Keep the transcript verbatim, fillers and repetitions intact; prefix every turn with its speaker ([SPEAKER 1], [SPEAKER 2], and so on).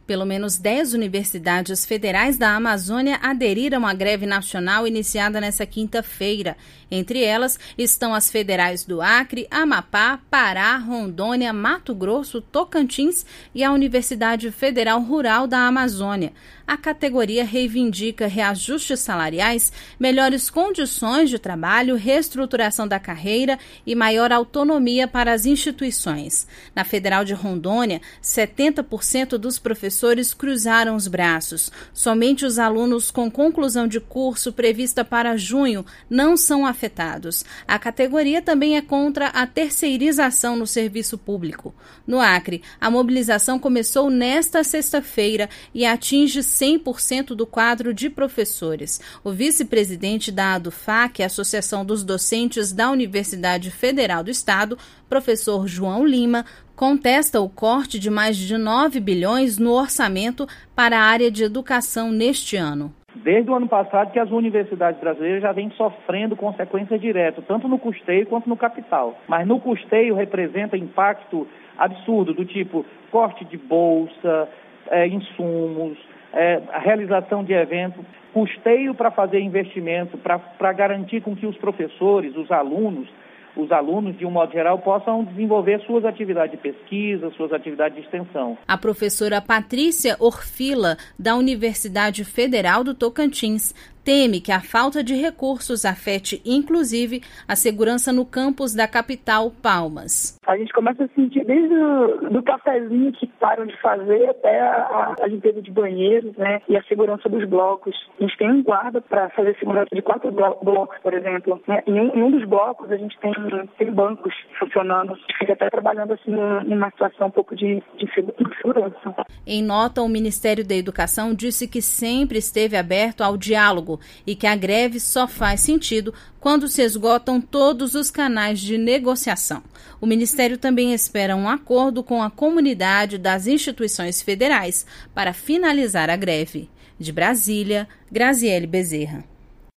[SPEAKER 1] Pelo menos dez universidades federais da Amazônia aderiram à greve nacional iniciada nesta quinta-feira. Entre elas estão as federais do Acre, Amapá, Pará, Rondônia, Mato Grosso, Tocantins e a Universidade Federal Rural da Amazônia. A categoria reivindica reajustes salariais, melhores condições de trabalho, reestruturação da carreira e maior autonomia para as instituições. Na Federal de Rondônia, setenta por cento dos professores cruzaram os braços. Somente os alunos com conclusão de curso prevista para junho não são afetados. A categoria também é contra a terceirização no serviço público. No Acre, a mobilização começou nesta sexta-feira e atinge cem por cento do quadro de professores. O vice-presidente da ADUFAC, Associação dos Docentes da Universidade Federal do Estado, professor João Lima, contesta o corte de mais de nove bilhões no orçamento para a área de educação neste ano.
[SPEAKER 2] Desde o ano passado que as universidades brasileiras já vêm sofrendo consequências diretas, tanto no custeio quanto no capital. Mas no custeio representa impacto absurdo, do tipo corte de bolsa, é, insumos, é, a realização de eventos, custeio para fazer investimento, para garantir com que os professores, os alunos, os alunos, de um modo geral, possam desenvolver suas atividades de pesquisa, suas atividades de extensão.
[SPEAKER 1] A professora Patrícia Orfila, da Universidade Federal do Tocantins, teme que a falta de recursos afete, inclusive, a segurança no campus da capital, Palmas.
[SPEAKER 3] A gente começa a sentir desde o do cafezinho que param de fazer até a, a limpeza de banheiros, né, e a segurança dos blocos. A gente tem um guarda para fazer segurança de quatro blocos, por exemplo. Né? Em, um, em um dos blocos a gente tem, tem bancos funcionando. A gente fica até trabalhando assim numa situação um pouco de, de segurança.
[SPEAKER 1] Em nota, o Ministério da Educação disse que sempre esteve aberto ao diálogo e que a greve só faz sentido quando se esgotam todos os canais de negociação. O Ministério também espera um acordo com a comunidade das instituições federais para finalizar a greve. De Brasília, Graziele Bezerra.